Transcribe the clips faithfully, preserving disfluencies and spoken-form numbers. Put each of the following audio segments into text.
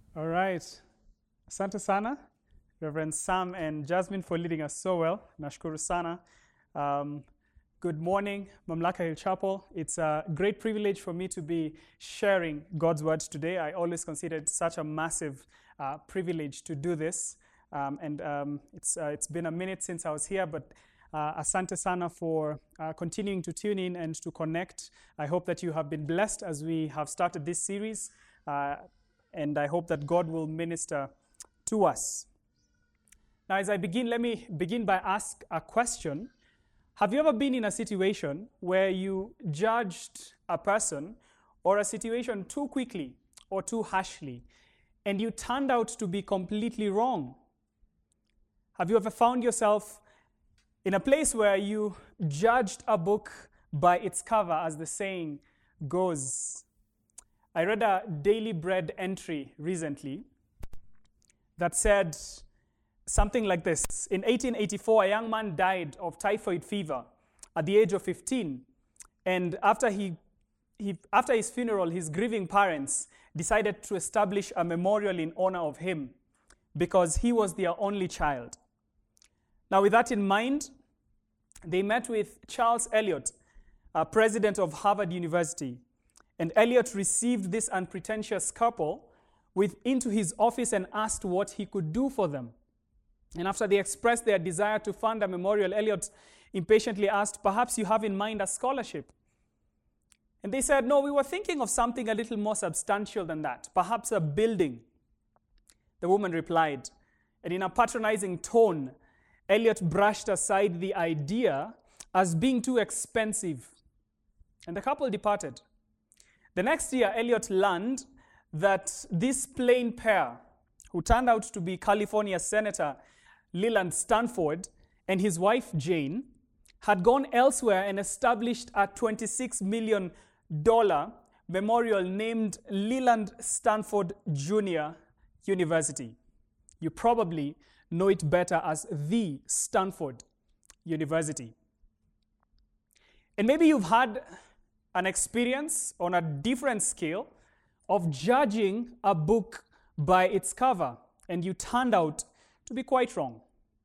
All right. Asante sana, Reverend Sam and Jasmine, for leading us so well. Nashukuru sana. Um, good morning, Mamlaka Hill Chapel. It's a great privilege for me to be sharing God's word today. I always consider it such a massive uh, privilege to do this. Um, and um, it's, uh, it's been a minute since I was here, but uh, asante sana for uh, continuing to tune in and to connect. I hope that you have been blessed as we have started this series. Uh, And I hope that God will minister to us. Now, as I begin, let me begin by ask a question. Have you ever been in a situation where you judged a person or a situation too quickly or too harshly, and you turned out to be completely wrong? Have you ever found yourself in a place where you judged a book by its cover, as the saying goes? I read a Daily Bread entry recently that said something like this. In eighteen eighty-four, a young man died of typhoid fever at the age of fifteen. And after, he, he, after his funeral, his grieving parents decided to establish a memorial in honor of him because he was their only child. Now, with that in mind, they met with Charles Eliot, uh, president of Harvard University. And Eliot received this unpretentious couple with, into his office and asked what he could do for them. And after they expressed their desire to fund a memorial, Eliot impatiently asked, "Perhaps you have in mind a scholarship?" And they said, "No, we were thinking of something a little more substantial than that, perhaps a building." The woman replied, and in a patronizing tone, Eliot brushed aside the idea as being too expensive. And the couple departed. The next year, Eliot learned that this plain pair, who turned out to be California Senator Leland Stanford and his wife Jane, had gone elsewhere and established a twenty-six million dollars memorial named Leland Stanford Junior University. You probably know it better as the Stanford University. And maybe you've had an experience on a different scale of judging a book by its cover, and you turned out to be quite wrong.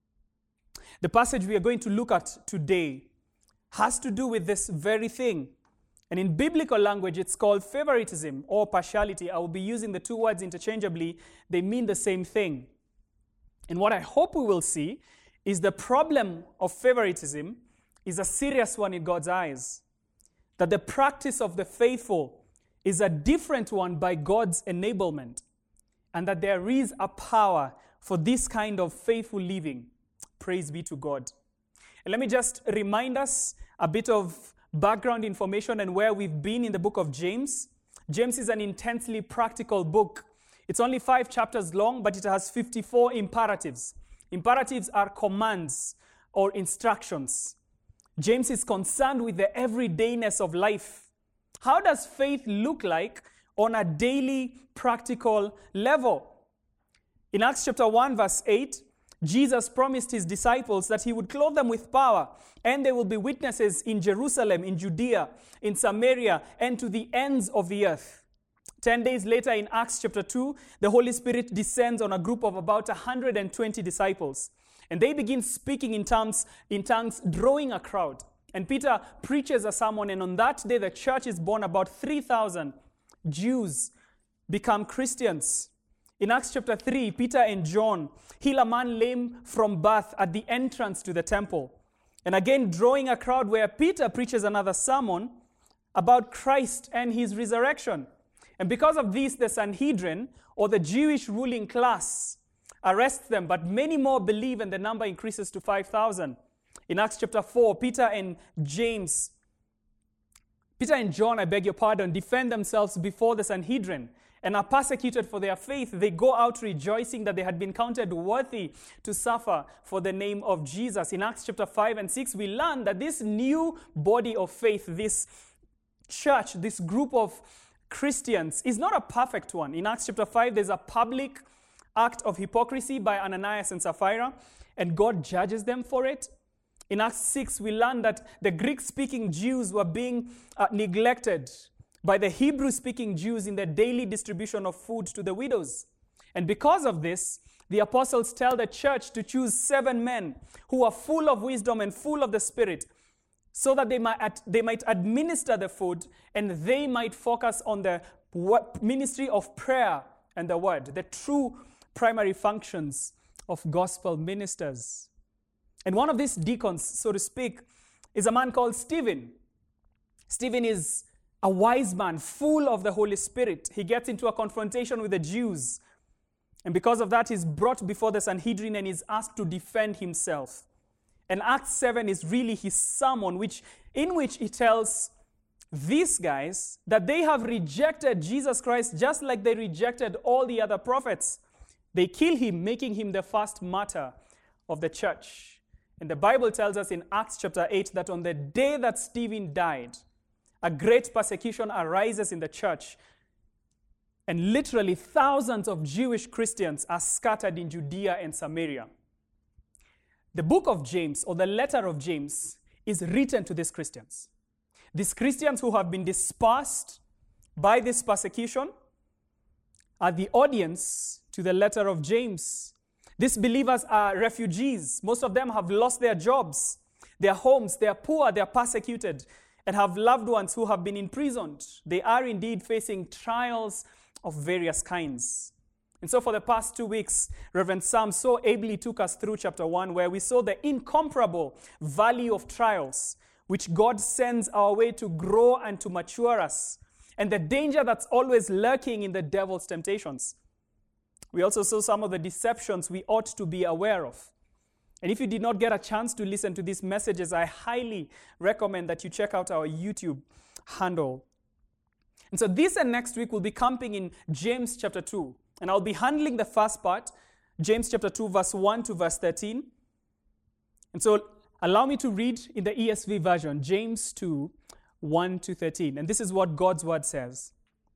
The passage we are going to look at today has to do with this very thing. And in biblical language, it's called favoritism or partiality. I will be using the two words interchangeably. They mean the same thing. And what I hope we will see is the problem of favoritism is a serious one in God's eyes. That the practice of the faithful is a different one by God's enablement, and that there is a power for this kind of faithful living. Praise be to God. And let me just remind us a bit of background information and where we've been in the book of James. James is an intensely practical book. It's only five chapters long, but it has fifty-four imperatives. Imperatives are commands or instructions. James is concerned with the everydayness of life. How does faith look like on a daily, practical level? In Acts chapter one, verse eight, Jesus promised his disciples that he would clothe them with power, and they will be witnesses in Jerusalem, in Judea, in Samaria, and to the ends of the earth. Ten days later, in Acts chapter two, the Holy Spirit descends on a group of about one hundred twenty disciples. And they begin speaking in tongues, in tongues, drawing a crowd. And Peter preaches a sermon, and on that day the church is born. About three thousand Jews become Christians. In Acts chapter three, Peter and John heal a man lame from birth at the entrance to the temple. And again, drawing a crowd, where Peter preaches another sermon about Christ and his resurrection. And because of this, the Sanhedrin, or the Jewish ruling class, arrests them, but many more believe, and the number increases to five thousand. In Acts chapter four, Peter and James, Peter and John, I beg your pardon, defend themselves before the Sanhedrin and are persecuted for their faith. They go out rejoicing that they had been counted worthy to suffer for the name of Jesus. In Acts chapter five and six, we learn that this new body of faith, this church, this group of Christians, is not a perfect one. In Acts chapter five, there's a public act of hypocrisy by Ananias and Sapphira, and God judges them for it. In Acts six, we learn that the Greek-speaking Jews were being uh, neglected by the Hebrew-speaking Jews in the daily distribution of food to the widows. And because of this, the apostles tell the church to choose seven men who are full of wisdom and full of the Spirit, so that they might, they might administer the food and they might focus on the ministry of prayer and the word, the true primary functions of gospel ministers. And one of these deacons, so to speak, is a man called Stephen. Stephen is a wise man, full of the Holy Spirit. He gets into a confrontation with the Jews. And because of that, he's brought before the Sanhedrin and is asked to defend himself. And Acts seven is really his sermon, which, in which he tells these guys that they have rejected Jesus Christ just like they rejected all the other prophets. They kill him, making him the first martyr of the church. And the Bible tells us in Acts chapter eight that on the day that Stephen died, a great persecution arises in the church. And literally thousands of Jewish Christians are scattered in Judea and Samaria. The book of James, or the letter of James, is written to these Christians. These Christians who have been dispersed by this persecution are the audience to the letter of James. These believers are refugees. Most of them have lost their jobs, their homes, they are poor, they are persecuted, and have loved ones who have been imprisoned. They are indeed facing trials of various kinds. And so for the past two weeks, Reverend Sam so ably took us through chapter one, where we saw the incomparable value of trials, which God sends our way to grow and to mature us, and the danger that's always lurking in the devil's temptations. We also saw some of the deceptions we ought to be aware of. And if you did not get a chance to listen to these messages, I highly recommend that you check out our YouTube handle. And so this and next week we'll be camping in James chapter two. And I'll be handling the first part, James chapter two, verse one to verse thirteen. And so allow me to read in the E S V version, James two, one to thirteen. And this is what God's word says.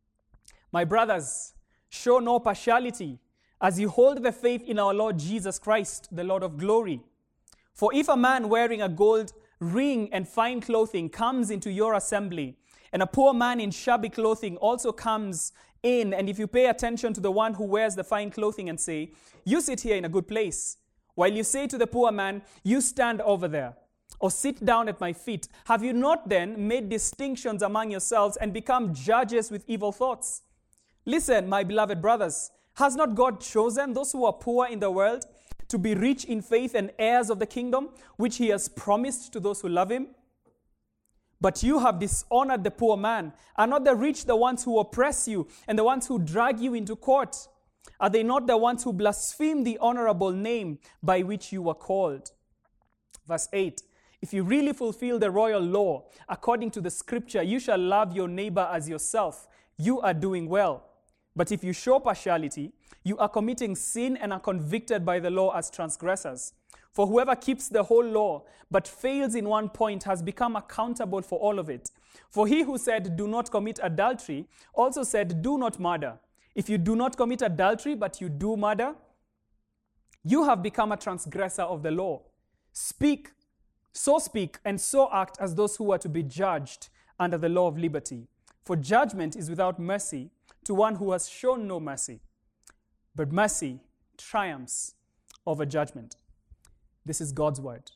My brothers, show no partiality as you hold the faith in our Lord Jesus Christ, the Lord of glory. For if a man wearing a gold ring and fine clothing comes into your assembly, and a poor man in shabby clothing also comes in, and if you pay attention to the one who wears the fine clothing and say, you sit here in a good place, while you say to the poor man, you stand over there, or sit down at my feet, have you not then made distinctions among yourselves and become judges with evil thoughts? Listen, my beloved brothers, has not God chosen those who are poor in the world to be rich in faith and heirs of the kingdom, which he has promised to those who love him? But you have dishonored the poor man. Are not the rich the ones who oppress you and the ones who drag you into court? Are they not the ones who blaspheme the honorable name by which you were called? Verse eight, if you really fulfill the royal law, according to the scripture, you shall love your neighbor as yourself. You are doing well. But if you show partiality, you are committing sin and are convicted by the law as transgressors. For whoever keeps the whole law but fails in one point has become accountable for all of it. For he who said, do not commit adultery, also said, do not murder. If you do not commit adultery but you do murder, you have become a transgressor of the law. Speak, so speak and so act as those who are to be judged under the law of liberty. For judgment is without mercy to one who has shown no mercy. But mercy triumphs over judgment. This is God's word.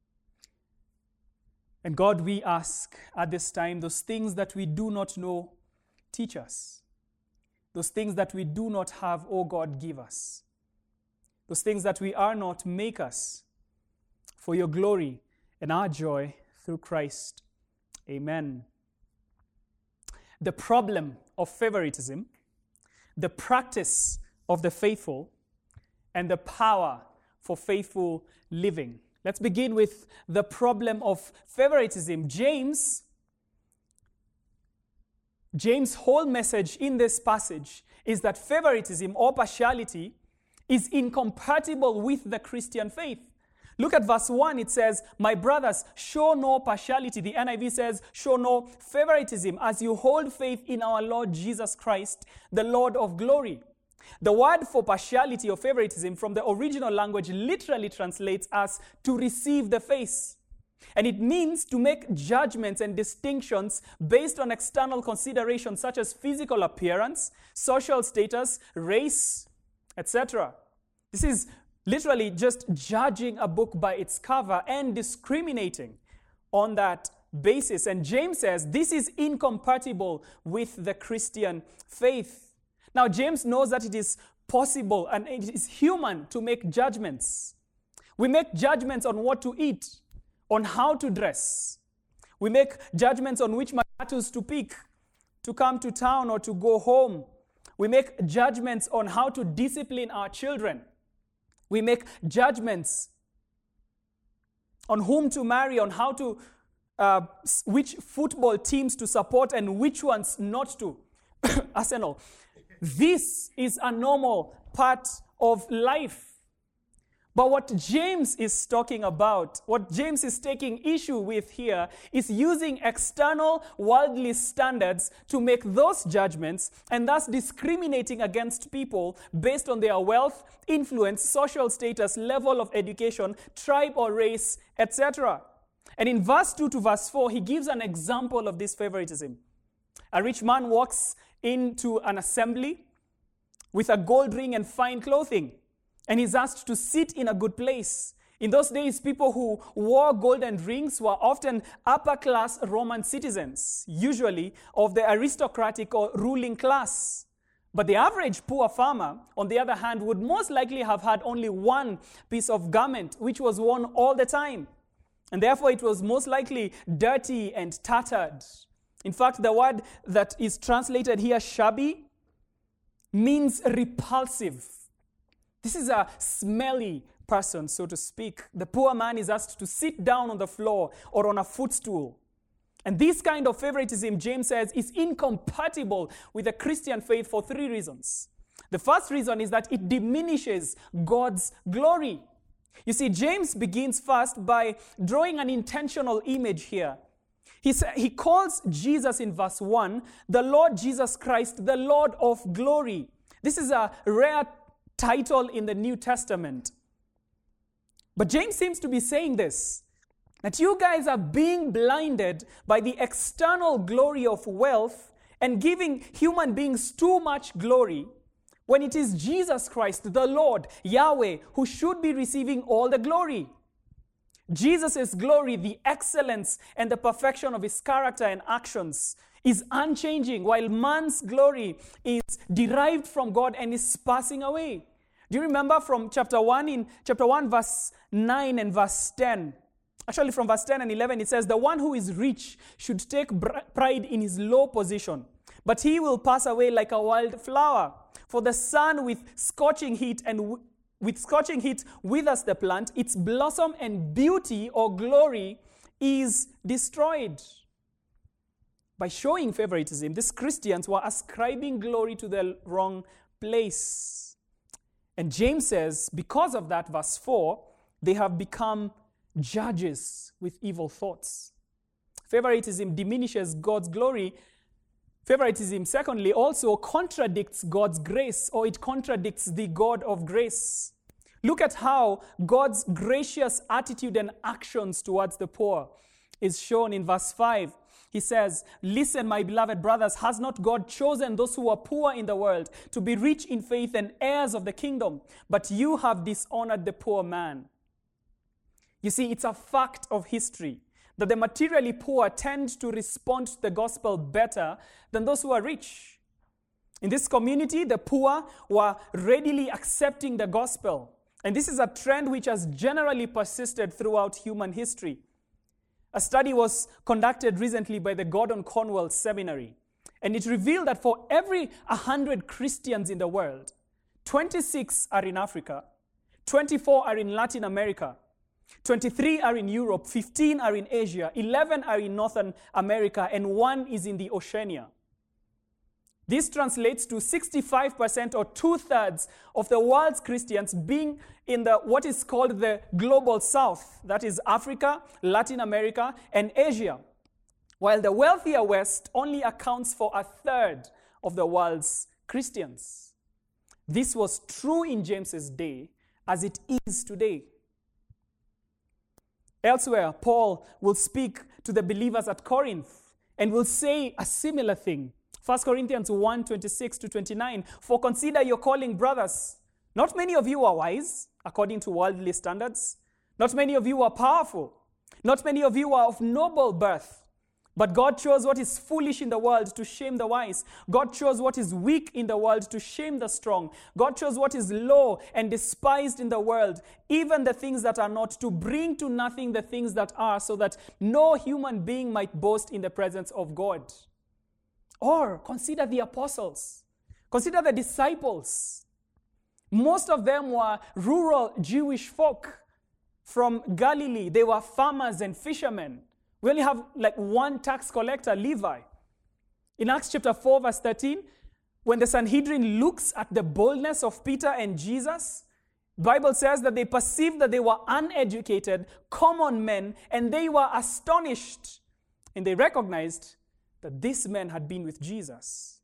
And God, we ask at this time, those things that we do not know, teach us. Those things that we do not have, oh God, give us. Those things that we are not, make us for your glory and our joy through Christ. Amen. The problem of favoritism, the practice of the faithful, and the power for faithful living. Let's begin with the problem of favoritism. James, James' whole message in this passage is that favoritism or partiality is incompatible with the Christian faith. Look at verse one, it says, my brothers, show no partiality. The N I V says, show no favoritism as you hold faith in our Lord Jesus Christ, the Lord of glory. The word for partiality or favoritism from the original language literally translates as to receive the face. And it means to make judgments and distinctions based on external considerations such as physical appearance, social status, race, et cetera. This is literally just judging a book by its cover and discriminating on that basis. And James says this is incompatible with the Christian faith. Now, James knows that it is possible and it is human to make judgments. We make judgments on what to eat, on how to dress. We make judgments on which matatus to pick, to come to town or to go home. We make judgments on how to discipline our children. We make judgments on whom to marry, on how to, uh, which football teams to support and which ones not to. Arsenal. This is a normal part of life. But what James is talking about, what James is taking issue with here, is using external worldly standards to make those judgments and thus discriminating against people based on their wealth, influence, social status, level of education, tribe or race, et cetera. And in verse two to verse four, he gives an example of this favoritism. A rich man walks into an assembly with a gold ring and fine clothing, and he's asked to sit in a good place. In those days, people who wore golden rings were often upper-class Roman citizens, usually of the aristocratic or ruling class. But the average poor farmer, on the other hand, would most likely have had only one piece of garment, which was worn all the time. And therefore, it was most likely dirty and tattered. In fact, the word that is translated here, shabby, means repulsive. This is a smelly person, so to speak. The poor man is asked to sit down on the floor or on a footstool. And this kind of favoritism, James says, is incompatible with the Christian faith for three reasons. The first reason is that it diminishes God's glory. You see, James begins first by drawing an intentional image here. He, sa- he calls Jesus in verse one, the Lord Jesus Christ, the Lord of glory. This is a rare title in the New Testament. But James seems to be saying this, that you guys are being blinded by the external glory of wealth and giving human beings too much glory when it is Jesus Christ, the Lord, Yahweh, who should be receiving all the glory. Jesus' glory, the excellence and the perfection of his character and actions, is unchanging, while man's glory is derived from God and is passing away. Do you remember from chapter one, in chapter one, verse nine and verse ten? Actually, from verse ten and eleven, it says, the one who is rich should take pride in his low position, but he will pass away like a wild flower. For the sun with scorching heat and w- with scorching heat withers the plant, its blossom and beauty or glory is destroyed. By showing favoritism, these Christians were ascribing glory to the wrong place. And James says, because of that, verse four, they have become judges with evil thoughts. Favoritism diminishes God's glory. Favoritism, secondly, also contradicts God's grace, or it contradicts the God of grace. Look at how God's gracious attitude and actions towards the poor is shown in verse five. He says, listen, my beloved brothers, has not God chosen those who are poor in the world to be rich in faith and heirs of the kingdom? But you have dishonored the poor man. You see, it's a fact of history that the materially poor tend to respond to the gospel better than those who are rich. In this community, the poor were readily accepting the gospel. And this is a trend which has generally persisted throughout human history. A study was conducted recently by the Gordon Conwell Seminary, and it revealed that for every one hundred Christians in the world, twenty-six are in Africa, twenty-four are in Latin America, twenty-three are in Europe, fifteen are in Asia, eleven are in Northern America, and one is in the Oceania. This translates to sixty-five percent or two-thirds of the world's Christians being in the what is called the global south, that is Africa, Latin America, and Asia, while the wealthier West only accounts for a third of the world's Christians. This was true in James's day, as it is today. Elsewhere, Paul will speak to the believers at Corinth and will say a similar thing. First Corinthians one, twenty-six to twenty-nine, for consider your calling, brothers. Not many of you are wise, according to worldly standards. Not many of you are powerful. Not many of you are of noble birth. But God chose what is foolish in the world to shame the wise. God chose what is weak in the world to shame the strong. God chose what is low and despised in the world, even the things that are not, to bring to nothing the things that are, so that no human being might boast in the presence of God. Or consider the apostles. Consider the disciples. Most of them were rural Jewish folk from Galilee. They were farmers and fishermen. We only have like one tax collector, Levi. In Acts chapter four, verse thirteen, when the Sanhedrin looks at the boldness of Peter and Jesus, the Bible says that they perceived that they were uneducated, common men, and they were astonished. And they recognized that these men had been with Jesus.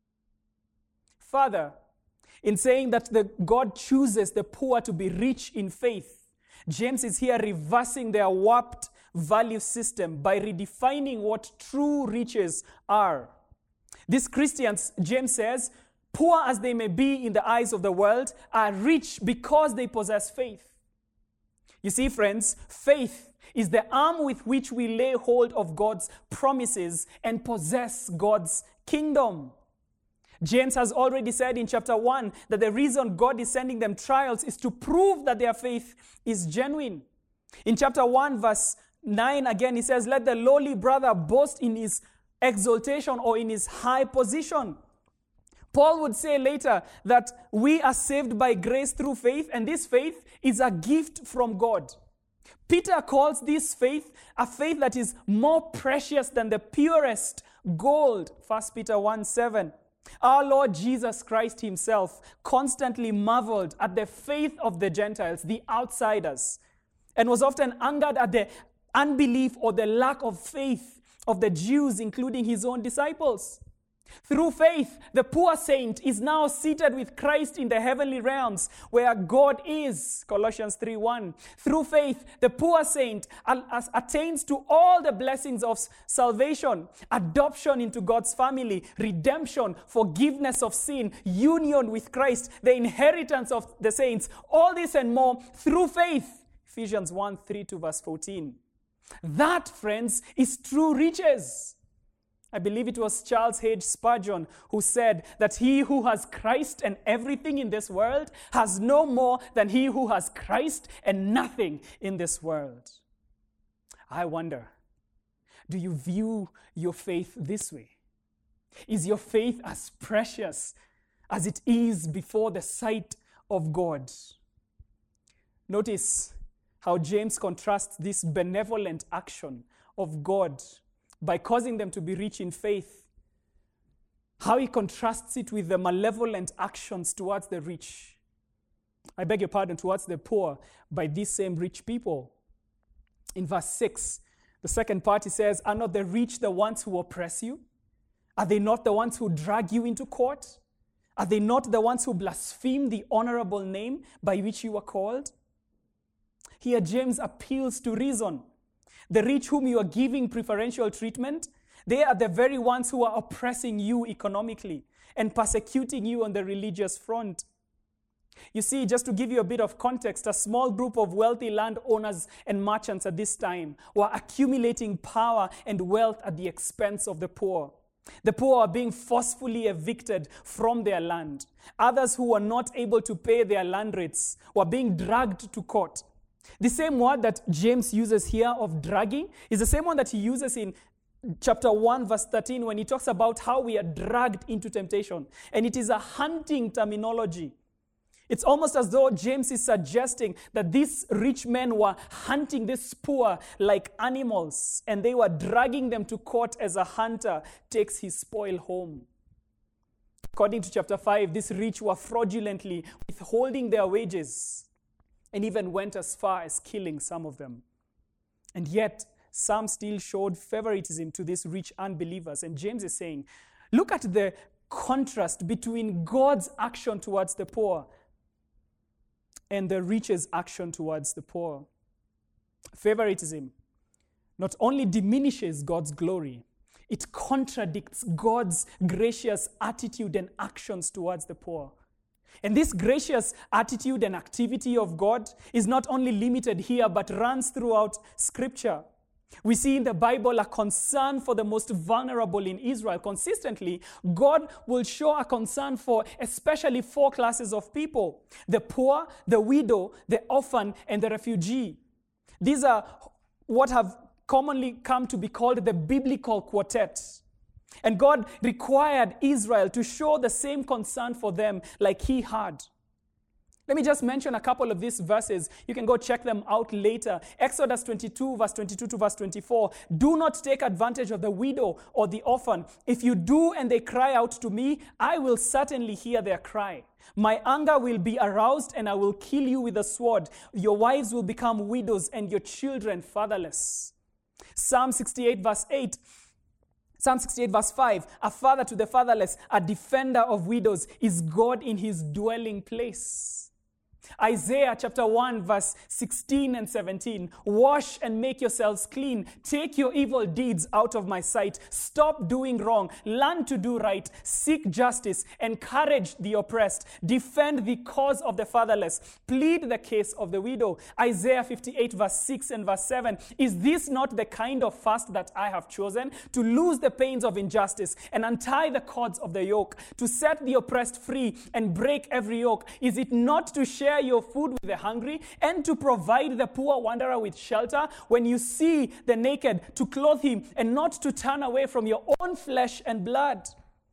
Further, in saying that the God chooses the poor to be rich in faith, James is here reversing their warped value system by redefining what true riches are. These Christians, James says, poor as they may be in the eyes of the world, are rich because they possess faith. You see, friends, faith is the arm with which we lay hold of God's promises and possess God's kingdom. James has already said in chapter one that the reason God is sending them trials is to prove that their faith is genuine. In chapter one, verse nine, again, he says, let the lowly brother boast in his exaltation or in his high position. Paul would say later that we are saved by grace through faith, and this faith is a gift from God. Peter calls this faith a faith that is more precious than the purest gold. First Peter one seven. Our Lord Jesus Christ himself constantly marveled at the faith of the Gentiles, the outsiders, and was often angered at the unbelief or the lack of faith of the Jews, including his own disciples. Through faith, the poor saint is now seated with Christ in the heavenly realms where God is, Colossians three one. Through faith, the poor saint attains to all the blessings of salvation, adoption into God's family, redemption, forgiveness of sin, union with Christ, the inheritance of the saints, all this and more through faith. Ephesians one three to verse fourteen. That, friends, is true riches. I believe it was Charles H. Spurgeon who said that he who has Christ and everything in this world has no more than he who has Christ and nothing in this world. I wonder, do you view your faith this way? Is your faith as precious as it is before the sight of God? Notice how James contrasts this benevolent action of God by causing them to be rich in faith, how he contrasts it with the malevolent actions towards the rich. I beg your pardon, towards the poor by these same rich people. In verse six, the second part, he says, are not the rich the ones who oppress you? Are they not the ones who drag you into court? Are they not the ones who blaspheme the honorable name by which you are called? Here James appeals to reason. The rich whom you are giving preferential treatment, they are the very ones who are oppressing you economically and persecuting you on the religious front. You see, just to give you a bit of context, a small group of wealthy landowners and merchants at this time were accumulating power and wealth at the expense of the poor. The poor are being forcefully evicted from their land. Others who were not able to pay their land rates were being dragged to court. The same word that James uses here of dragging is the same one that he uses in chapter one, verse thirteen, when he talks about how we are dragged into temptation. And it is a hunting terminology. It's almost as though James is suggesting that these rich men were hunting this poor like animals, and they were dragging them to court as a hunter takes his spoil home. According to chapter five, these rich were fraudulently withholding their wages, and even went as far as killing some of them. And yet, some still showed favoritism to these rich unbelievers. And James is saying, look at the contrast between God's action towards the poor and the rich's action towards the poor. Favoritism not only diminishes God's glory, it contradicts God's gracious attitude and actions towards the poor. And this gracious attitude and activity of God is not only limited here, but runs throughout Scripture. We see in the Bible a concern for the most vulnerable in Israel. Consistently, God will show a concern for especially four classes of people: the poor, the widow, the orphan, and the refugee. These are what have commonly come to be called the biblical quartet. And God required Israel to show the same concern for them like he had. Let me just mention a couple of these verses. You can go check them out later. Exodus twenty-two, verse twenty-two to verse twenty-four. Do not take advantage of the widow or the orphan. If you do and they cry out to me, I will certainly hear their cry. My anger will be aroused and I will kill you with a sword. Your wives will become widows and your children fatherless. Psalm sixty-eight, verse eight. Psalm sixty-eight, verse five, a father to the fatherless, a defender of widows, is God in his dwelling place. Isaiah chapter one, verse sixteen and seventeen, wash and make yourselves clean. Take your evil deeds out of my sight. Stop doing wrong. Learn to do right. Seek justice. Encourage the oppressed. Defend the cause of the fatherless. Plead the case of the widow. Isaiah fifty-eight, verse six and verse seven, is this not the kind of fast that I have chosen? To loose the pains of injustice and untie the cords of the yoke, to set the oppressed free and break every yoke. Is it not to share your food with the hungry and to provide the poor wanderer with shelter? When you see the naked, to clothe him and not to turn away from your own flesh and blood.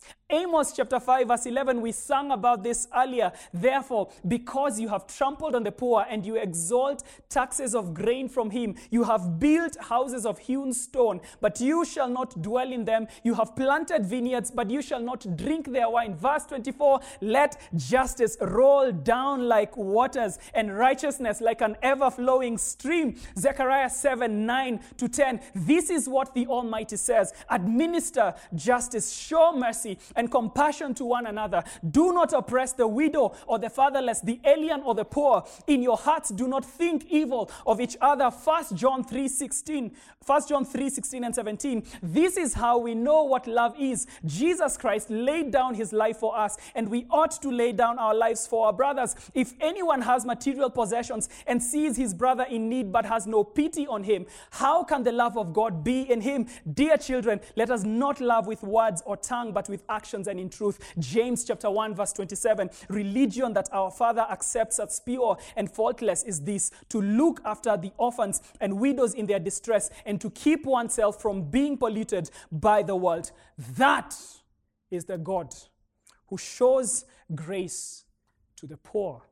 Amos chapter five, verse eleven, we sang about this earlier. Therefore, because you have trampled on the poor and you exalt taxes of grain from him, you have built houses of hewn stone, but you shall not dwell in them. You have planted vineyards, but you shall not drink their wine. Verse twenty-four, let justice roll down like waters and righteousness like an ever-flowing stream. Zechariah seven, nine to ten. This is what the Almighty says. Administer justice, show mercy, and compassion to one another. Do not oppress the widow or the fatherless, the alien or the poor. In your hearts do not think evil of each other. First John three sixteen. First John three sixteen and seventeen. This is how we know what love is. Jesus Christ laid down his life for us, and we ought to lay down our lives for our brothers. If anyone has material possessions and sees his brother in need but has no pity on him, how can the love of God be in him? Dear children, let us not love with words or tongue, but with actions and in truth. James chapter one, verse twenty-seven. Religion that our Father accepts as pure and faultless is this: to look after the orphans and widows in their distress, and to keep oneself from being polluted by the world. That is the God who shows grace to the poor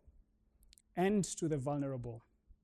and to the vulnerable.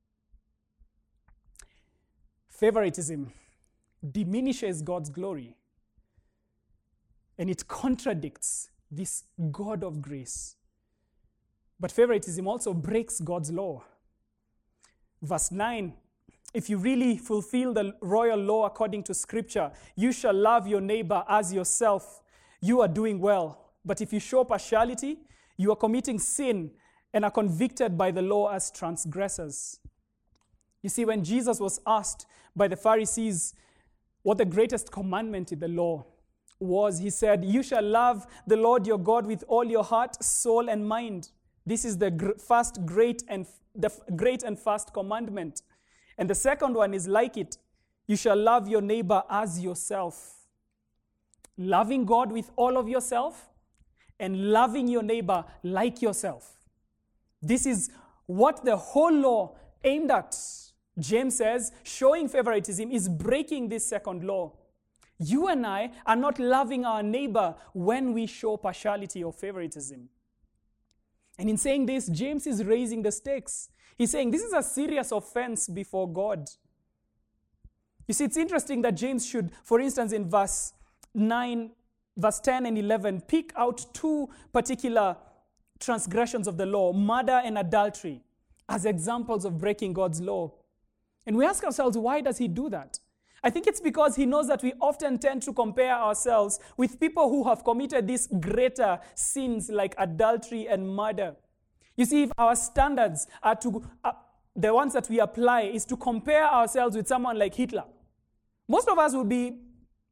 Favoritism diminishes God's glory, and it contradicts this God of grace. But favoritism also breaks God's law. Verse nine, if you really fulfill the royal law according to Scripture, you shall love your neighbor as yourself. You are doing well. But if you show partiality, you are committing sin and are convicted by the law as transgressors. You see, when Jesus was asked by the Pharisees what the greatest commandment in the law was, he said, you shall love the Lord your God with all your heart, soul, and mind. This is the gr- first great and f- the f- great and first commandment. And the second one is like it. You shall love your neighbor as yourself. Loving God with all of yourself and loving your neighbor like yourself. This is what the whole law aimed at. James says, showing favoritism is breaking this second law. You and I are not loving our neighbor when we show partiality or favoritism. And in saying this, James is raising the stakes. He's saying this is a serious offense before God. You see, it's interesting that James should, for instance, in verse nine, verse ten and eleven, pick out two particular transgressions of the law, murder and adultery, as examples of breaking God's law. And we ask ourselves, why does he do that? I think it's because he knows that we often tend to compare ourselves with people who have committed these greater sins like adultery and murder. You see, if our standards are to, uh, the ones that we apply is to compare ourselves with someone like Hitler, most of us will be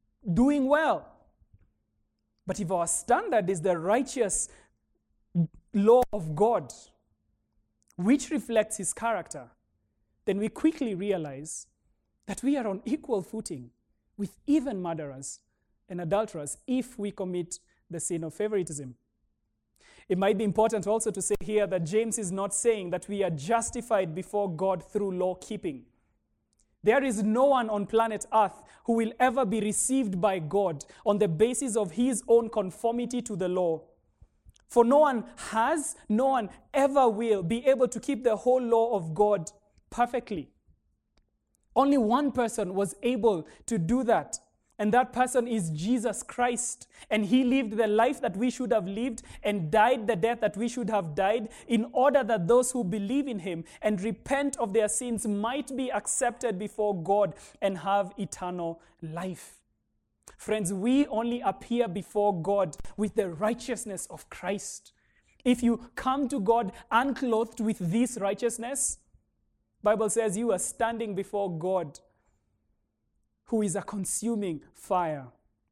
doing well. But if our standard is the righteous law of God, which reflects his character, then we quickly realize that we are on equal footing with even murderers and adulterers if we commit the sin of favoritism. It might be important also to say here that James is not saying that we are justified before God through law keeping. There is no one on planet Earth who will ever be received by God on the basis of his own conformity to the law. For no one has, no one ever will be able to keep the whole law of God perfectly. Only one person was able to do that, and that person is Jesus Christ. And he lived the life that we should have lived and died the death that we should have died in order that those who believe in him and repent of their sins might be accepted before God and have eternal life. Friends, we only appear before God with the righteousness of Christ. If you come to God unclothed with this righteousness, the Bible says you are standing before God, who is a consuming fire.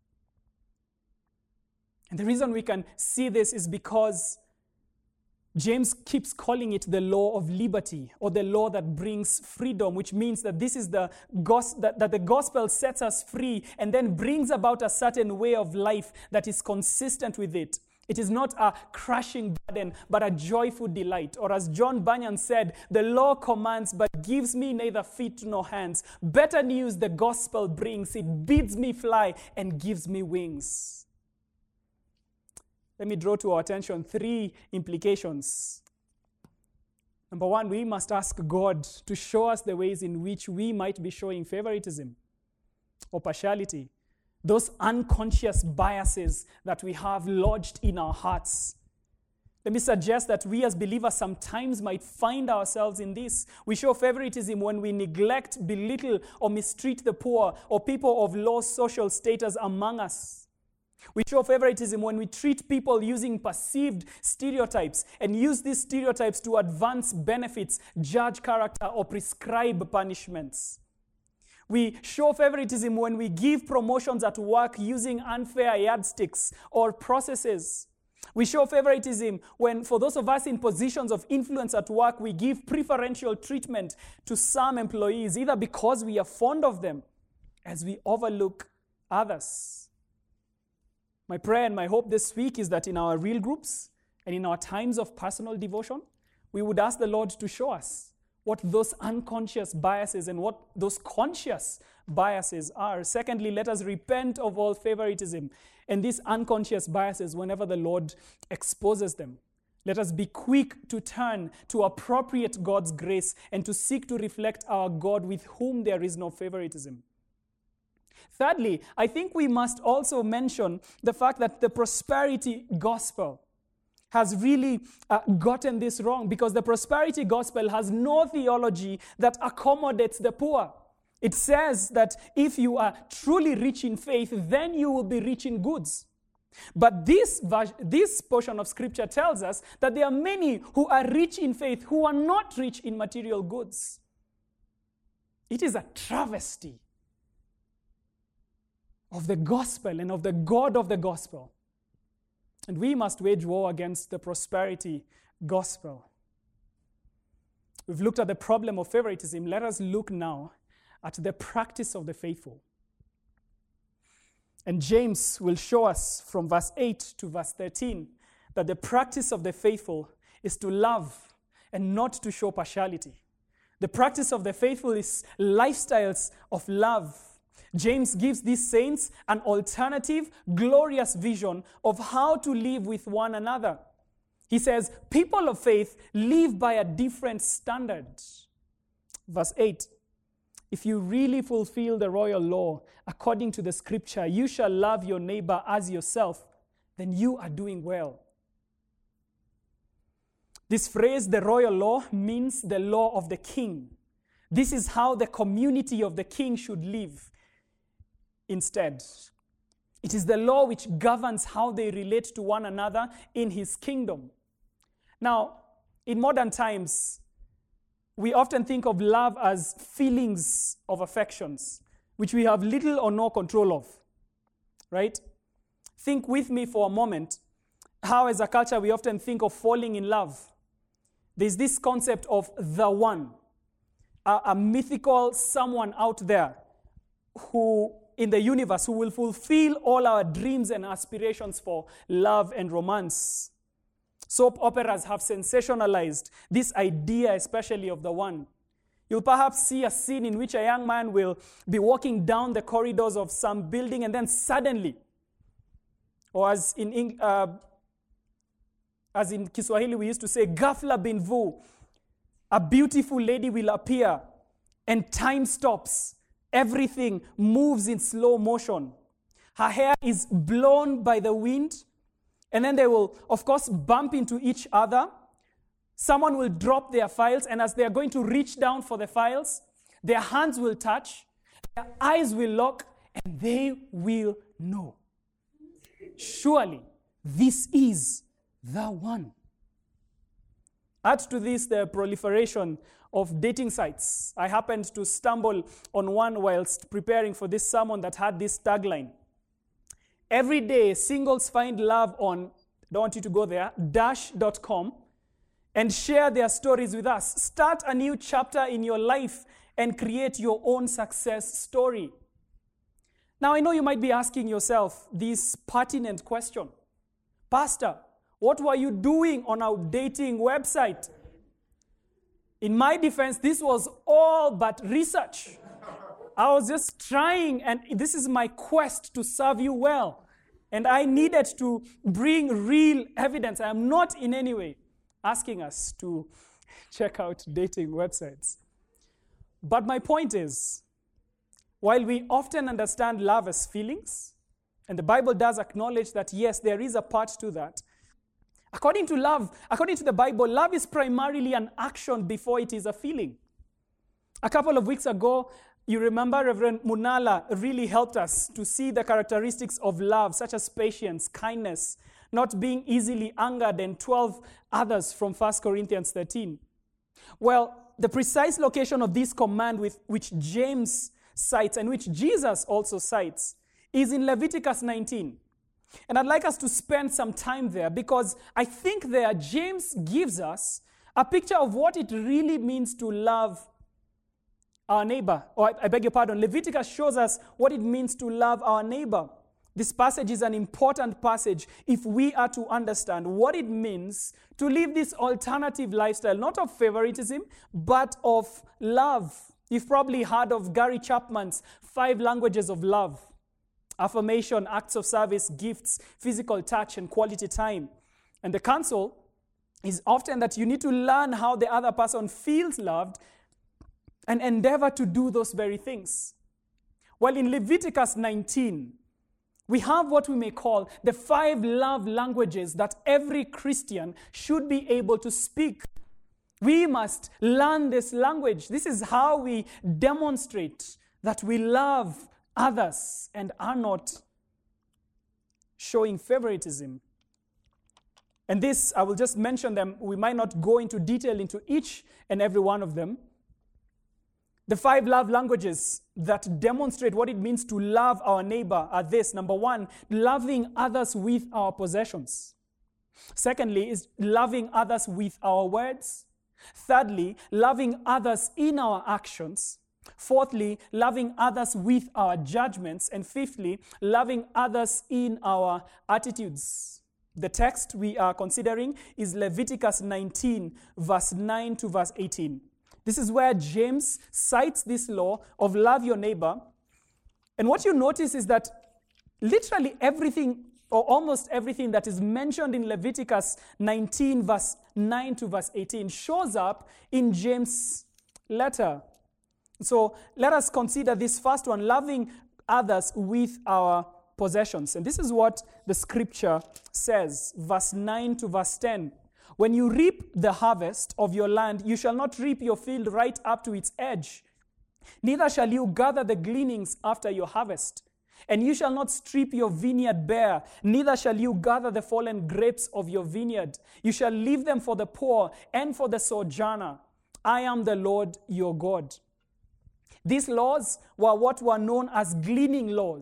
And the reason we can see this is because James keeps calling it the law of liberty, or the law that brings freedom, which means that this is the gos- that, that the gospel sets us free and then brings about a certain way of life that is consistent with it. It is not a crushing burden, but a joyful delight. Or as John Bunyan said, the law commands, but gives me neither feet nor hands. Better news the gospel brings. It bids me fly and gives me wings. Let me draw to our attention three implications. Number one, we must ask God to show us the ways in which we might be showing favoritism or partiality. Those unconscious biases that we have lodged in our hearts. Let me suggest that we as believers sometimes might find ourselves in this. We show favoritism when we neglect, belittle, or mistreat the poor or people of low social status among us. We show favoritism when we treat people using perceived stereotypes and use these stereotypes to advance benefits, judge character, or prescribe punishments. We show favoritism when we give promotions at work using unfair yardsticks or processes. We show favoritism when, for those of us in positions of influence at work, we give preferential treatment to some employees, either because we are fond of them, as we overlook others. My prayer and my hope this week is that in our real groups and in our times of personal devotion, we would ask the Lord to show us what those unconscious biases and what those conscious biases are. Secondly, let us repent of all favoritism and these unconscious biases whenever the Lord exposes them. Let us be quick to turn to appropriate God's grace and to seek to reflect our God with whom there is no favoritism. Thirdly, I think we must also mention the fact that the prosperity gospel has really uh, gotten this wrong, because the prosperity gospel has no theology that accommodates the poor. It says that if you are truly rich in faith, then you will be rich in goods. But this, this portion of scripture tells us that there are many who are rich in faith who are not rich in material goods. It is a travesty of the gospel and of the God of the gospel. And we must wage war against the prosperity gospel. We've looked at the problem of favoritism. Let us look now at the practice of the faithful. And James will show us from verse eight to verse thirteen that the practice of the faithful is to love and not to show partiality. The practice of the faithful is lifestyles of love. James gives these saints an alternative, glorious vision of how to live with one another. He says, people of faith live by a different standard. Verse eight, if you really fulfill the royal law according to the scripture, you shall love your neighbor as yourself, then you are doing well. This phrase, the royal law, means the law of the king. This is how the community of the king should live. Instead, it is the law which governs how they relate to one another in his kingdom. Now, in modern times, we often think of love as feelings of affections, which we have little or no control of, right? Think with me for a moment how as a culture we often think of falling in love. There's this concept of the one, a, a mythical someone out there who in the universe who will fulfill all our dreams and aspirations for love and romance. Soap operas have sensationalized this idea, especially of the one. You'll perhaps see a scene in which a young man will be walking down the corridors of some building and then suddenly, or as in, uh, as in Kiswahili we used to say, ghafla bin vu, a beautiful lady will appear and time stops. Everything moves in slow motion. Her hair is blown by the wind, and then they will, of course, bump into each other. Someone will drop their files, and as they are going to reach down for the files, their hands will touch, their eyes will lock, and they will know. Surely, this is the one. Add to this the proliferation of dating sites. I happened to stumble on one whilst preparing for this sermon that had this tagline. Every day, singles find love on, don't want you to go there, dash dot com and share their stories with us. Start a new chapter in your life and create your own success story. Now, I know you might be asking yourself this pertinent question. Pastor, what were you doing on our dating website? In my defense, this was all but research. I was just trying, and this is my quest to serve you well. And I needed to bring real evidence. I am not in any way asking us to check out dating websites. But my point is, while we often understand love as feelings, and the Bible does acknowledge that, yes, there is a part to that, According to love, according to the Bible, love is primarily an action before it is a feeling. A couple of weeks ago, you remember Reverend Munala really helped us to see the characteristics of love, such as patience, kindness, not being easily angered, and twelve others from First Corinthians thirteen. Well, the precise location of this command with which James cites and which Jesus also cites is in Leviticus nineteen. And I'd like us to spend some time there because I think there James gives us a picture of what it really means to love our neighbor. Or I beg your pardon, Leviticus shows us what it means to love our neighbor. This passage is an important passage if we are to understand what it means to live this alternative lifestyle, not of favoritism, but of love. You've probably heard of Gary Chapman's five languages of love. Affirmation, acts of service, gifts, physical touch, and quality time. And the counsel is often that you need to learn how the other person feels loved and endeavor to do those very things. Well, in Leviticus nineteen, we have what we may call the five love languages that every Christian should be able to speak. We must learn this language. This is how we demonstrate that we love others and are not showing favoritism. And this, I will just mention them. We might not go into detail into each and every one of them. The five love languages that demonstrate what it means to love our neighbor are this. Number one, loving others with our possessions. Secondly, is loving others with our words. Thirdly, loving others in our actions. Fourthly, loving others with our judgments. And fifthly, loving others in our attitudes. The text we are considering is Leviticus nineteen, verse nine to verse eighteen. This is where James cites this law of love your neighbor. And what you notice is that literally everything, or almost everything that is mentioned in Leviticus nineteen, verse nine to verse eighteen, shows up in James' letter. So let us consider this first one, loving others with our possessions. And this is what the scripture says, verse nine to verse ten. When you reap the harvest of your land, you shall not reap your field right up to its edge. Neither shall you gather the gleanings after your harvest. And you shall not strip your vineyard bare, neither shall you gather the fallen grapes of your vineyard. You shall leave them for the poor and for the sojourner. I am the Lord your God. These laws were what were known as gleaning laws.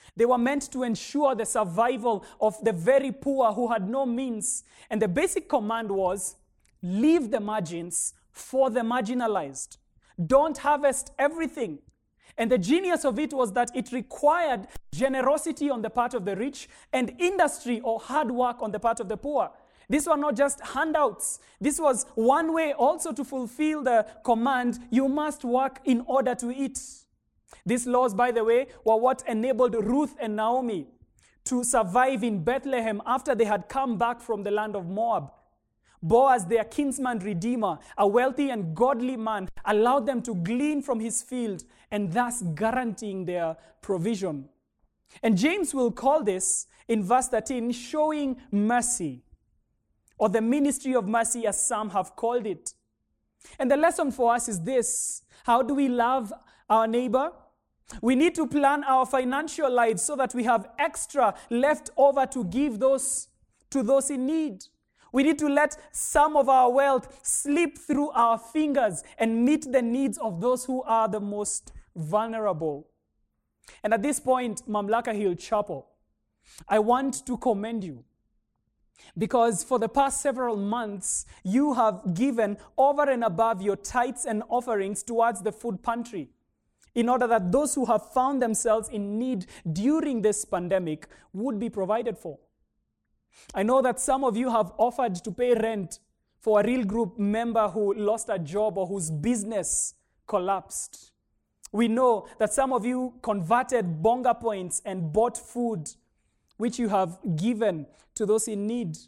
They were meant to ensure the survival of the very poor who had no means. And the basic command was, leave the margins for the marginalized. Don't harvest everything. And the genius of it was that it required generosity on the part of the rich and industry or hard work on the part of the poor. These were not just handouts. This was one way also to fulfill the command, you must work in order to eat. These laws, by the way, were what enabled Ruth and Naomi to survive in Bethlehem after they had come back from the land of Moab. Boaz, their kinsman redeemer, a wealthy and godly man, allowed them to glean from his field and thus guaranteeing their provision. And James will call this, in verse thirteen, showing mercy, or the ministry of mercy as some have called it. And the lesson for us is this: how do we love our neighbor? We need to plan our financial lives so that we have extra left over to give those to those in need. We need to let some of our wealth slip through our fingers and meet the needs of those who are the most vulnerable. And at this point, Mamlaka Hill Chapel, I want to commend you, because for the past several months, you have given over and above your tithes and offerings towards the food pantry, in order that those who have found themselves in need during this pandemic would be provided for. I know that some of you have offered to pay rent for a Real Group member who lost a job or whose business collapsed. We know that some of you converted bonga points and bought food, which you have given to those in need.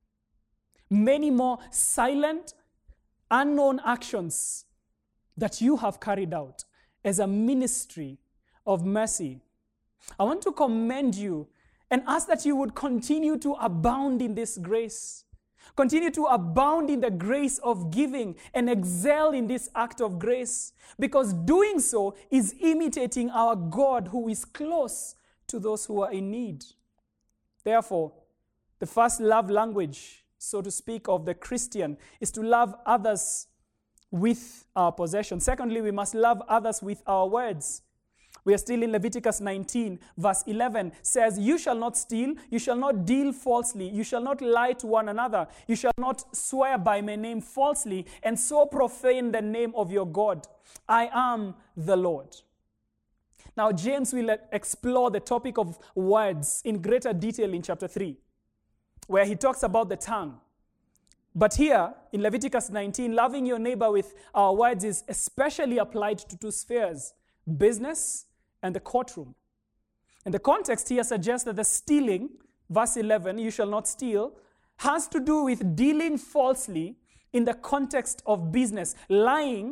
Many more silent, unknown actions that you have carried out as a ministry of mercy. I want to commend you and ask that you would continue to abound in this grace. Continue to abound in the grace of giving and excel in this act of grace, because doing so is imitating our God who is close to those who are in need. Therefore, the first love language, so to speak, of the Christian is to love others with our possession. Secondly, we must love others with our words. We are still in Leviticus nineteen, verse eleven, says, you shall not steal, you shall not deal falsely, you shall not lie to one another, you shall not swear by my name falsely, and so profane the name of your God. I am the Lord. Now, James will explore the topic of words in greater detail in chapter three, where he talks about the tongue. But here, in Leviticus nineteen, loving your neighbor with our words is especially applied to two spheres: business and the courtroom. And the context here suggests that the stealing, verse eleven, you shall not steal, has to do with dealing falsely in the context of business, lying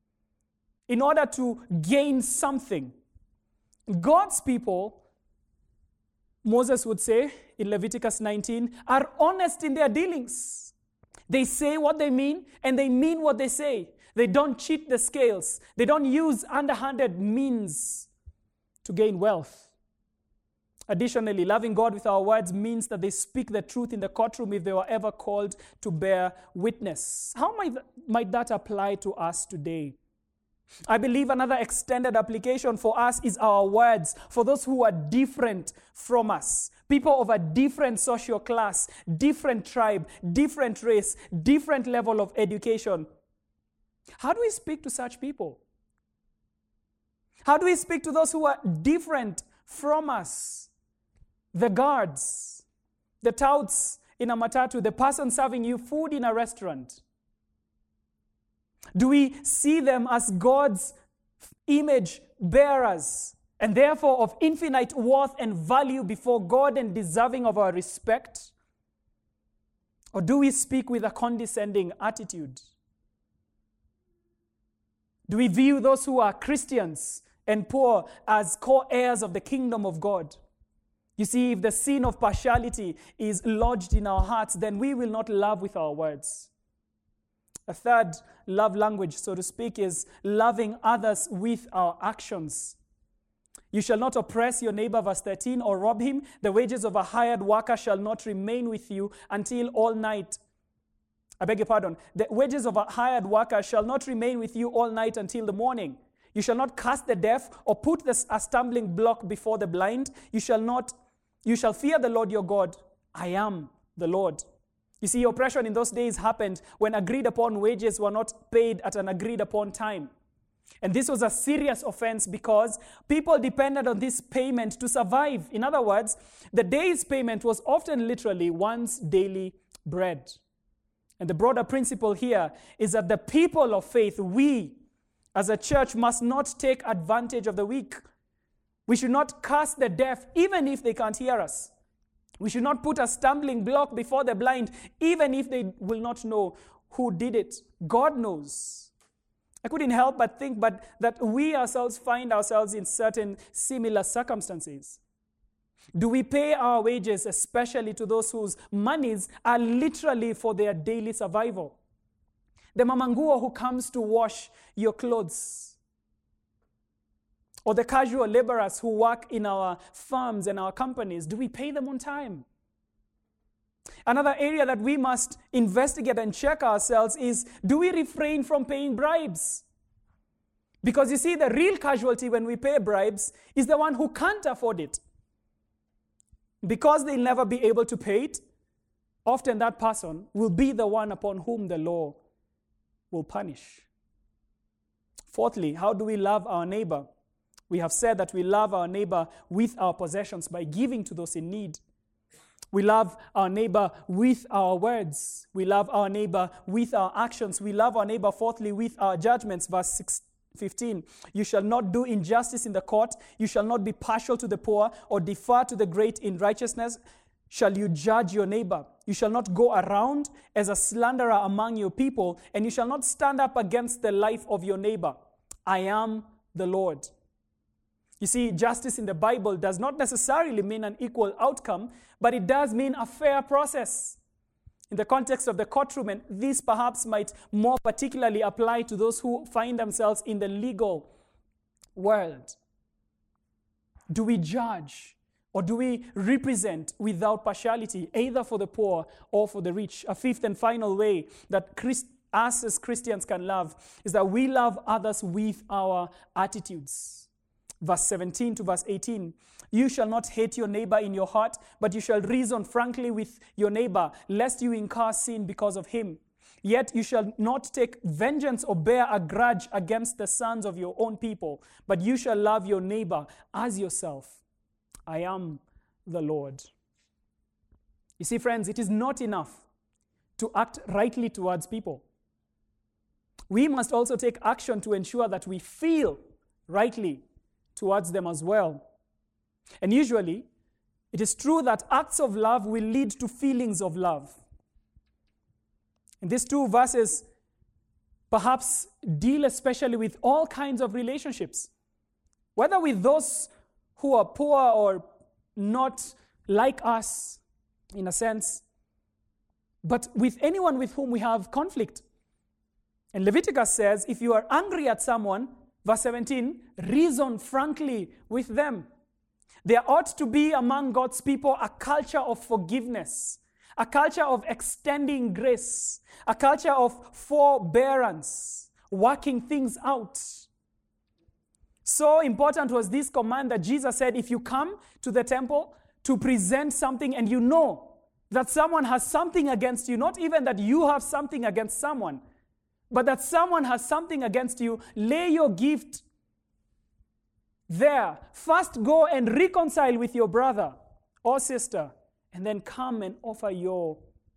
in order to gain something. God's people, Moses would say in Leviticus nineteen, are honest in their dealings. They say what they mean, and they mean what they say. They don't cheat the scales. They don't use underhanded means to gain wealth. Additionally, loving God with our words means that they speak the truth in the courtroom if they were ever called to bear witness. How might, might that apply to us today? I believe another extended application for us is our words for those who are different from us. People of a different social class, different tribe, different race, different level of education. How do we speak to such people? How do we speak to those who are different from us? The guards, the touts in a matatu, the person serving you food in a restaurant. Do we see them as God's image bearers and therefore of infinite worth and value before God and deserving of our respect? Or do we speak with a condescending attitude? Do we view those who are Christians and poor as co-heirs of the kingdom of God? You see, if the sin of partiality is lodged in our hearts, then we will not love with our words. A third love language, so to speak, is loving others with our actions. You shall not oppress your neighbor, verse thirteen, or rob him. The wages of a hired worker shall not remain with you until all night. I beg your pardon. The wages of a hired worker shall not remain with you all night until the morning. You shall not cast the deaf or put the, a stumbling block before the blind. You shall not, you shall fear the Lord your God. I am the Lord. You see, oppression in those days happened when agreed upon wages were not paid at an agreed upon time. And this was a serious offense because people depended on this payment to survive. In other words, the day's payment was often literally one's daily bread. And the broader principle here is that the people of faith, we as a church, must not take advantage of the weak. We should not cast the deaf even if they can't hear us. We should not put a stumbling block before the blind even if they will not know who did it. God knows. I couldn't help but think but that we ourselves find ourselves in certain similar circumstances. Do we pay our wages, especially to those whose monies are literally for their daily survival? The mamanguo who comes to wash your clothes, or the casual laborers who work in our farms and our companies, do we pay them on time? Another area that we must investigate and check ourselves is, do we refrain from paying bribes? Because you see, the real casualty when we pay bribes is the one who can't afford it. Because they'll never be able to pay it, often that person will be the one upon whom the law will punish. Fourthly, how do we love our neighbor? We have said that we love our neighbor with our possessions by giving to those in need. We love our neighbor with our words. We love our neighbor with our actions. We love our neighbor, fourthly, with our judgments. Verse fifteen, you shall not do injustice in the court. You shall not be partial to the poor or defer to the great in righteousness. Shall you judge your neighbor? You shall not go around as a slanderer among your people, and you shall not stand up against the life of your neighbor. I am the Lord. You see, justice in the Bible does not necessarily mean an equal outcome, but it does mean a fair process. In the context of the courtroom, and this perhaps might more particularly apply to those who find themselves in the legal world. Do we judge? Or do we represent without partiality, either for the poor or for the rich? A fifth and final way that Christ, us as Christians can love is that we love others with our attitudes. Verse seventeen to verse eighteen. You shall not hate your neighbor in your heart, but you shall reason frankly with your neighbor, lest you incur sin because of him. Yet you shall not take vengeance or bear a grudge against the sons of your own people, but you shall love your neighbor as yourself. I am the Lord. You see, friends, it is not enough to act rightly towards people. We must also take action to ensure that we feel rightly towards them as well. And usually, it is true that acts of love will lead to feelings of love. And these two verses perhaps deal especially with all kinds of relationships, whether with those who are poor or not like us, in a sense, but with anyone with whom we have conflict. And Leviticus says, if you are angry at someone, verse seventeen, reason frankly with them. There ought to be among God's people a culture of forgiveness, a culture of extending grace, a culture of forbearance, working things out. So important was this command that Jesus said, if you come to the temple to present something and you know that someone has something against you, not even that you have something against someone, but that someone has something against you, lay your gift there. First go and reconcile with your brother or sister, and then come and offer your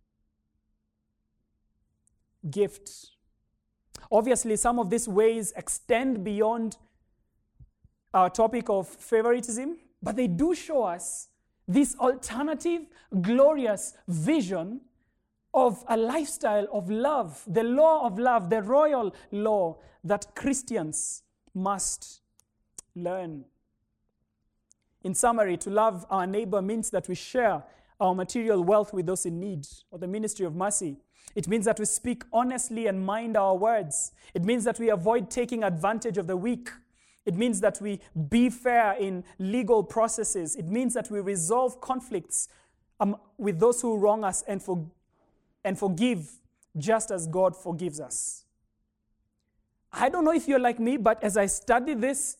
gift. Obviously, some of these ways extend beyond our topic of favoritism, but they do show us this alternative, glorious vision of a lifestyle of love, the law of love, the royal law that Christians must learn. In summary, to love our neighbor means that we share our material wealth with those in need, or the ministry of mercy. It means that we speak honestly and mind our words. It means that we avoid taking advantage of the weak. It means that we be fair in legal processes. It means that we resolve conflicts um, with those who wrong us and, for, and forgive just as God forgives us. I don't know if you're like me, but as I studied this,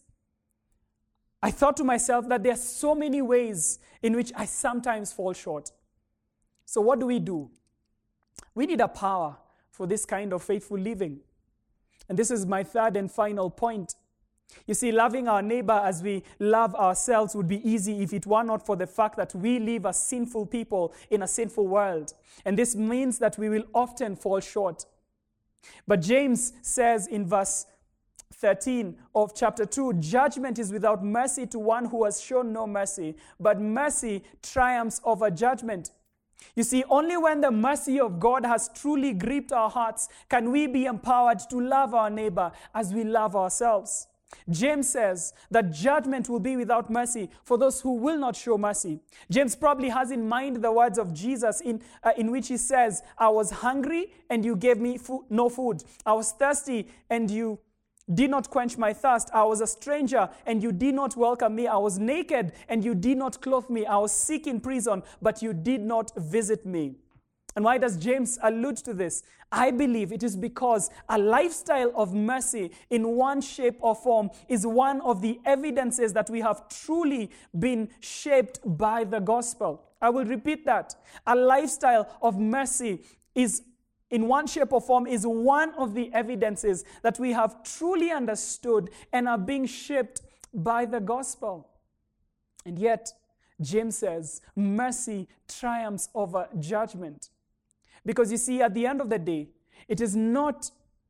I thought to myself that there are so many ways in which I sometimes fall short. So what do we do? We need a power for this kind of faithful living. And this is my third and final point. You see, loving our neighbor as we love ourselves would be easy if it were not for the fact that we live as sinful people in a sinful world. And this means that we will often fall short. But James says in verse thirteen of chapter two, judgment is without mercy to one who has shown no mercy, but mercy triumphs over judgment. You see, only when the mercy of God has truly gripped our hearts can we be empowered to love our neighbor as we love ourselves. James says that judgment will be without mercy for those who will not show mercy. James probably has in mind the words of Jesus in, uh, in which he says, I was hungry and you gave me fo- no food. I was thirsty and you did not quench my thirst. I was a stranger and you did not welcome me. I was naked and you did not clothe me. I was sick in prison, but you did not visit me. And why does James allude to this? I believe it is because a lifestyle of mercy in one shape or form is one of the evidences that we have truly been shaped by the gospel. I will repeat that. A lifestyle of mercy is in one shape or form is one of the evidences that we have truly understood and are being shaped by the gospel. And yet, James says, mercy triumphs over judgment. Because you see, at the end of the day, it is not,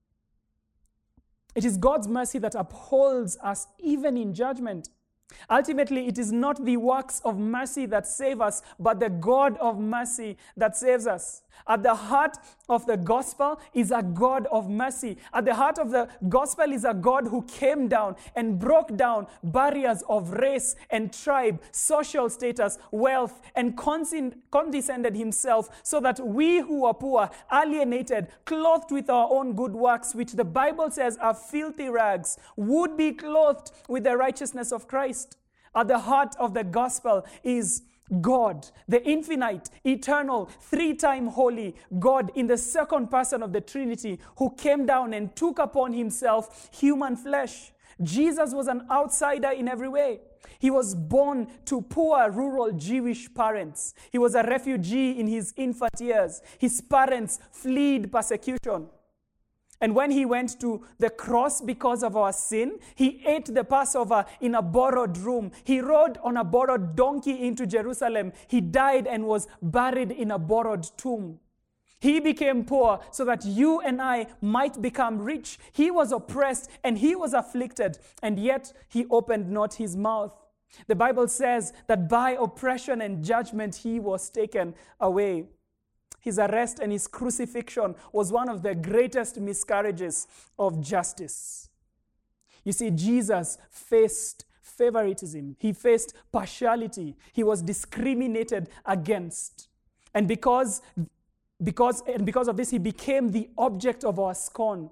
it is God's mercy that upholds us even in judgment. Ultimately, it is not the works of mercy that save us, but the God of mercy that saves us. At the heart of the gospel is a God of mercy. At the heart of the gospel is a God who came down and broke down barriers of race and tribe, social status, wealth, and condescended himself so that we who are poor, alienated, clothed with our own good works, which the Bible says are filthy rags, would be clothed with the righteousness of Christ. At the heart of the gospel is God, the infinite, eternal, three-time holy God in the second person of the Trinity, who came down and took upon himself human flesh. Jesus was an outsider in every way. He was born to poor rural Jewish parents. He was a refugee in his infant years. His parents fled persecution. And when he went to the cross because of our sin, he ate the Passover in a borrowed room. He rode on a borrowed donkey into Jerusalem. He died and was buried in a borrowed tomb. He became poor so that you and I might become rich. He was oppressed and he was afflicted, and yet he opened not his mouth. The Bible says that by oppression and judgment he was taken away. His arrest and his crucifixion was one of the greatest miscarriages of justice. You see, Jesus faced favoritism. He faced partiality. He was discriminated against. And because, because, and because of this, he became the object of our scorn.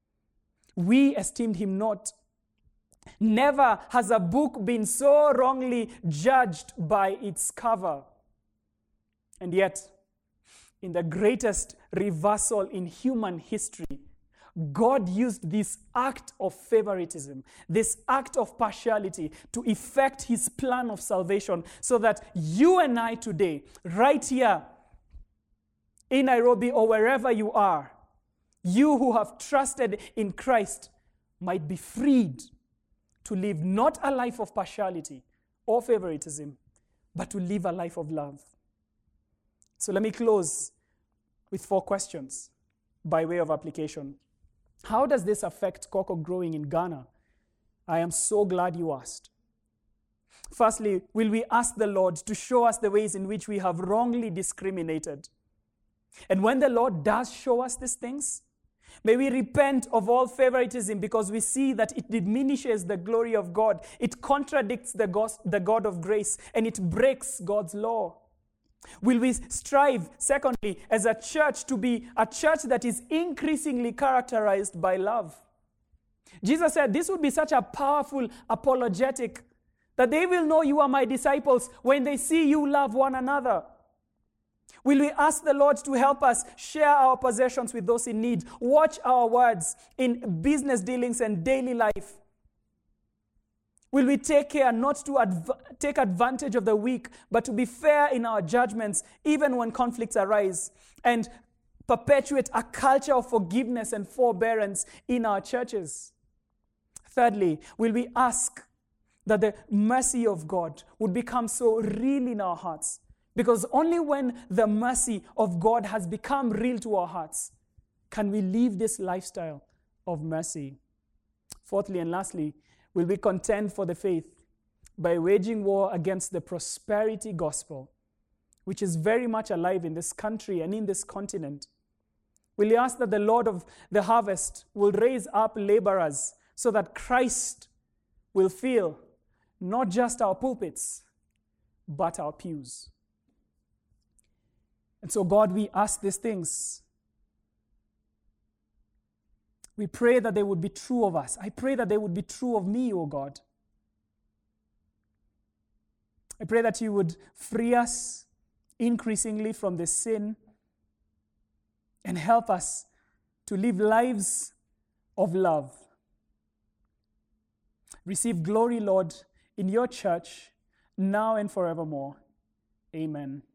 We esteemed him not. Never has a book been so wrongly judged by its cover. And yet, in the greatest reversal in human history, God used this act of favoritism, this act of partiality, to effect his plan of salvation so that you and I today, right here in Nairobi or wherever you are, you who have trusted in Christ might be freed to live not a life of partiality or favoritism, but to live a life of love. So let me close with four questions by way of application. How does this affect cocoa growing in Ghana? I am so glad you asked. Firstly, will we ask the Lord to show us the ways in which we have wrongly discriminated? And when the Lord does show us these things, may we repent of all favoritism because we see that it diminishes the glory of God. It contradicts the God, the God of grace, and it breaks God's law. Will we strive, secondly, as a church to be a church that is increasingly characterized by love? Jesus said this would be such a powerful apologetic that they will know you are my disciples when they see you love one another. Will we ask the Lord to help us share our possessions with those in need? Watch our words in business dealings and daily life. Will we take care not to adv- take advantage of the weak, but to be fair in our judgments, even when conflicts arise, and perpetuate a culture of forgiveness and forbearance in our churches? Thirdly, will we ask that the mercy of God would become so real in our hearts? Because only when the mercy of God has become real to our hearts can we live this lifestyle of mercy. Fourthly and lastly, will we contend for the faith by waging war against the prosperity gospel, which is very much alive in this country and in this continent? Will we ask that the Lord of the harvest will raise up laborers so that Christ will fill not just our pulpits, but our pews? And so, God, we ask these things. We pray that they would be true of us. I pray that they would be true of me, O God. I pray that you would free us increasingly from the sin and help us to live lives of love. Receive glory, Lord, in your church, now and forevermore. Amen.